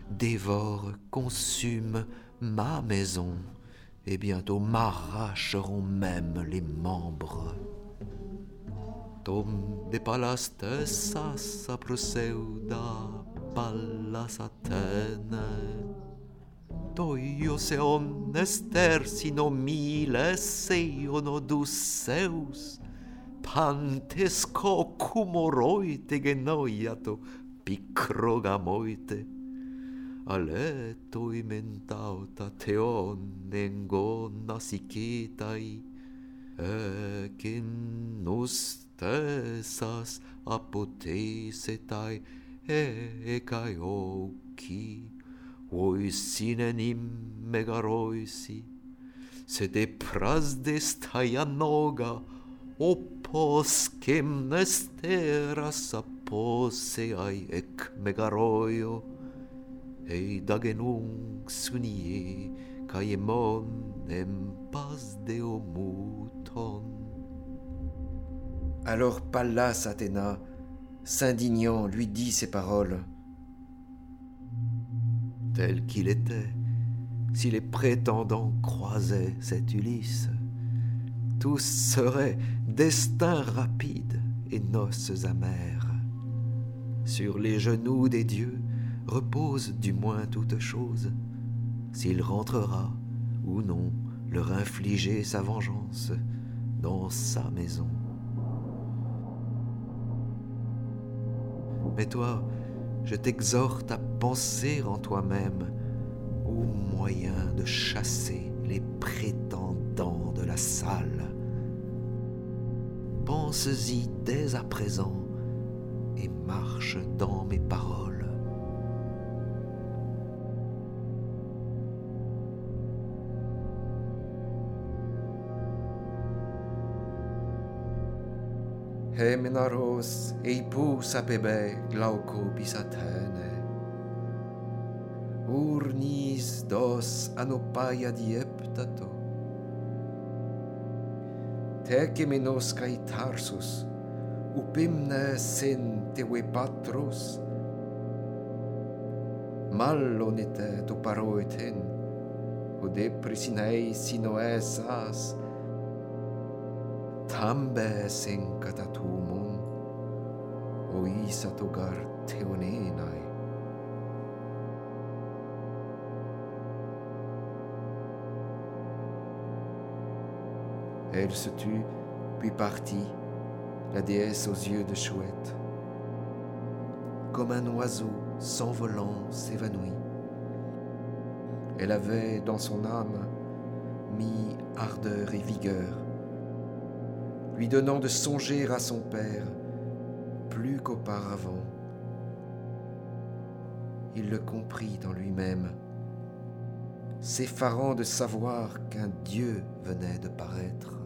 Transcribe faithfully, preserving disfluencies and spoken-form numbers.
dévorent, consument ma maison, et bientôt m'arracheront même les membres. Tom de palas tessas a proseuda pallas Athene, toios eon estersin miles eion odus Zeus, pantesco cumoroite genoiato picrogamoite, aletoi mentauta theon engona sicetai, ecin nos tessas apotesetai ecae oci, oisinen megaroisi, sed prasdestai anoga, opos kemnesteras aposeai ec megaroio, eidagenung sunie caemon empas deomuton. Alors Pallas Athéna, s'indignant, lui dit ces paroles. Tel qu'il était, si les prétendants croisaient cet Ulysse, tous seraient destins rapides et noces amères. Sur les genoux des dieux repose du moins toute chose, s'il rentrera ou non leur infliger sa vengeance dans sa maison. Mais toi, je t'exhorte à penser en toi-même aux moyens de chasser les prétendants de la salle. Pense-y dès à présent et marche dans mes paroles. Hemenaros eipous apebe glauco bis Athene, urnis dos anopaia dieptato, tecemenos cae Tarsus, upimne sen tewe patros, mallonete to paroeten, ode prisinei sinoes as, tambe sen catatumum, ois atogar theonenae. Elle se tut, puis partit, la déesse aux yeux de chouette. Comme un oiseau s'envolant s'évanouit. Elle avait dans son âme mis ardeur et vigueur, lui donnant de songer à son père plus qu'auparavant. Il le comprit en lui-même, s'effarant de savoir qu'un Dieu venait de paraître.